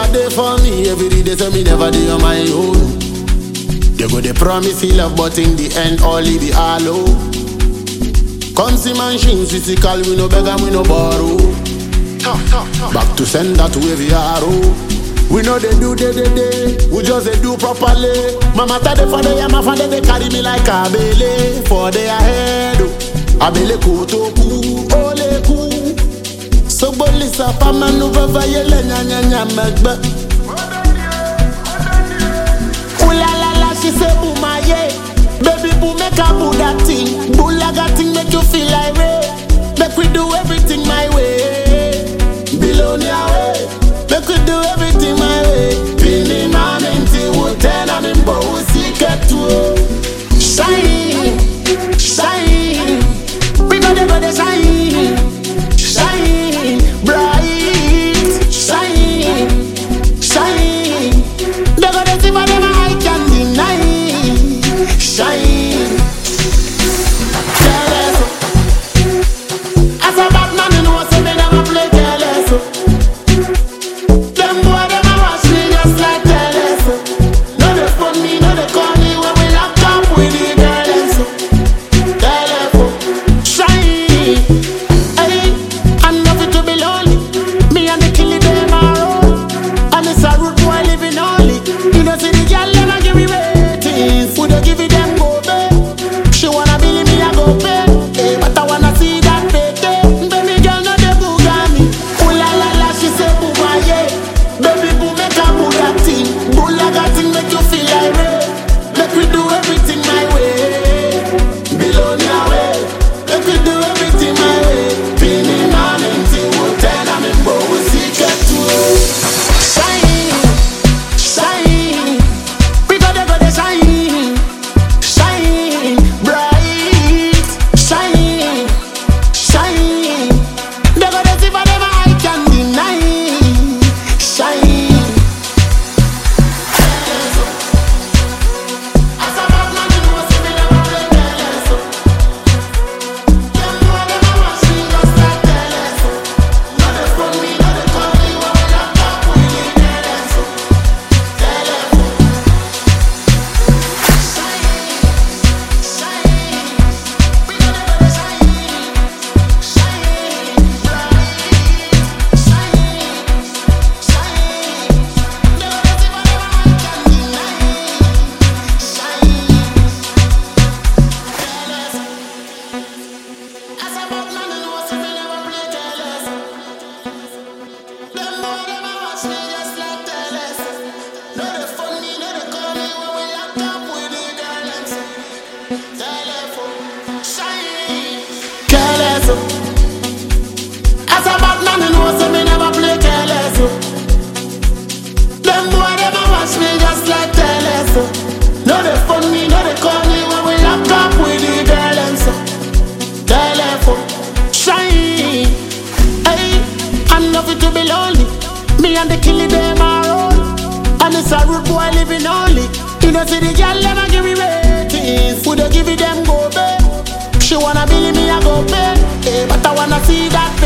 there for me every day, so me never dey on my own. They go they promise he love, but in the end all he be hollow. Come see machines physical, we no beg and we no borrow. Back to send that wavy arrow. We know they do day, we just they do properly. Mama tell the father, yeah, my father they carry me like a bele. For their head, abele kutoku, ole ku. So bolisa pa manu vava yele nya megbe. Ula la la, she say booma yeah. Baby boo make a boo that thing. Boo like that thing make you feel like rain. Make we do everything my way. Below your way. Make we do everything my way. Pini mamenti wotena mimbo usiketu. Shine, shine. We go de shine, shine, bright, shine, shine. They go de see for them I can deny. Shine. Careless. As a bad man, you know say me never play careless. Them boy them a watch me just like careless. No they phone me, no they call me when we lock up with the careless. Careless. Shine. Hey, I love it to be lonely. Me and the killie them are roll. And it's a rude boy living only. You know see the girl never give me ratings. Would they give it them go back? She wanna believe me I go pay. Hey, but I wanna see that baby. Baby girl no they boogami. Ooh la la la, she say booma yeah. Baby boo make a boo that thing. Boo like that thing make you feel like rain. Make we do everything my way. Below your way. Make we do everything my way. Pini mamenti wotena mimbo usiketu. Shine, shine. We go de shine, shine, bright, shine, shine. They go de see for them I can deny. Shine. As a bad man, you know say me never play careless. Them boy them a watch me just like careless. No they phone me, no they call me when we lock up with the careless. Careless. Careless. As a bad man, you know say me never play careless. Them boy them a watch me just like careless. No they phone me, no they call me when we lock up with the careless. Careless. Shine. Hey, I love it to be lonely. Me and the killie them are roll. And it's a rude boy living only. You know see the girl never give me ratings. Would they give it them go back? She wanna believe me I go pay. Hey, but I wanna see that